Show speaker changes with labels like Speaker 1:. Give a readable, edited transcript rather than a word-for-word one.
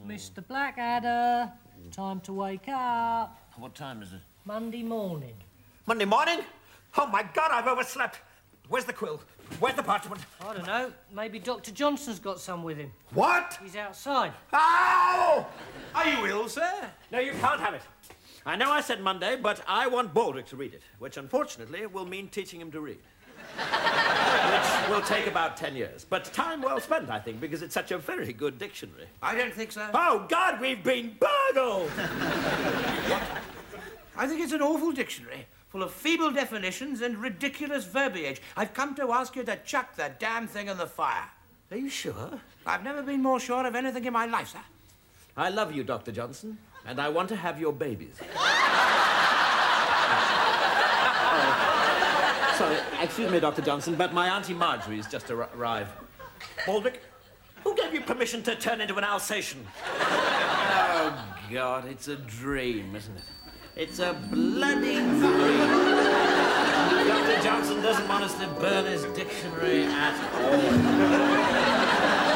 Speaker 1: Mr. Blackadder, time to wake up.
Speaker 2: What time is it?
Speaker 1: Monday morning.
Speaker 3: Monday morning? Oh, my God, I've overslept. Where's the quill? Where's the parchment?
Speaker 1: I don't know. Maybe Dr. Johnson's got some with him.
Speaker 3: What?
Speaker 1: He's outside.
Speaker 3: Ow!
Speaker 2: Are you ill, sir?
Speaker 3: No, you can't have it. I know I said Monday, but I want Baldrick to read it, which unfortunately will mean teaching him to read. Which will take about 10 years. But time well spent, I think, because it's such a very good dictionary.
Speaker 2: I don't think so.
Speaker 3: Oh, God, we've been burgled!
Speaker 2: I think it's an awful dictionary, full of feeble definitions and ridiculous verbiage. I've come to ask you to chuck that damn thing in the fire.
Speaker 3: Are you sure?
Speaker 2: I've never been more sure of anything in my life, sir.
Speaker 3: I love you, Dr. Johnson, and I want to have your babies. Sorry, excuse me, Dr. Johnson, but my Auntie Marjorie's just arrived. Baldrick, who gave you permission to turn into an Alsatian?
Speaker 2: Oh, God, it's a dream, isn't it? It's a bloody dream.
Speaker 3: Dr. Johnson doesn't want us to burn his dictionary at all.